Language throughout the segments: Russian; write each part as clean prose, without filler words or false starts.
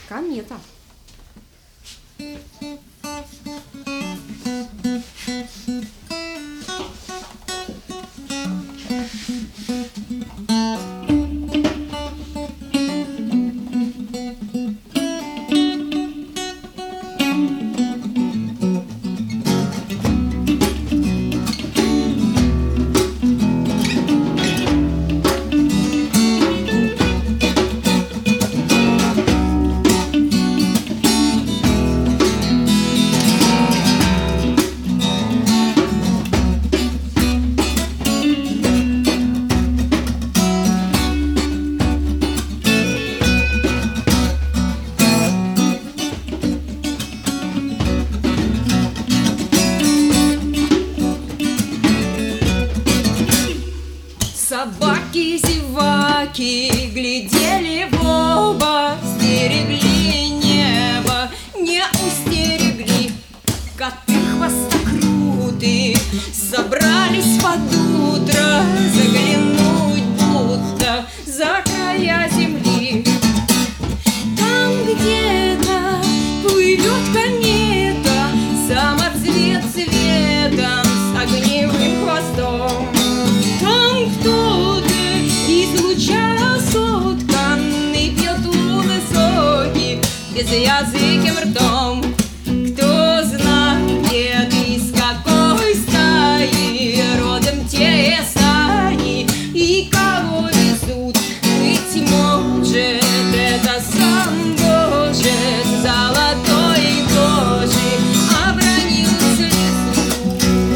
Комета. Собаки-зеваки глядели в оба, стерегли небо, не устерегли. Коты хвостокруты собрались под утро заглянуть будто за края земли. Там где-то плывет комета, самоцвет цветом с огневым хвостом. Там кто-то из луча сотканный пьет луны соки безязыким ртом. Кто знает, из какой стаи родом те сани и кого везут, быть может, это сам Божий с золотой кожи обронил слезу.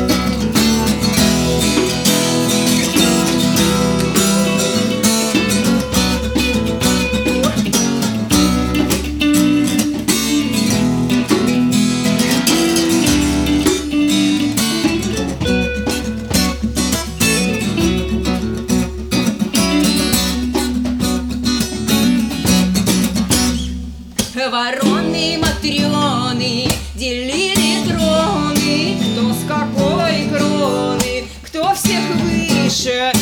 Вороны матрёны делили троны, кто с какой кроны, кто всех выше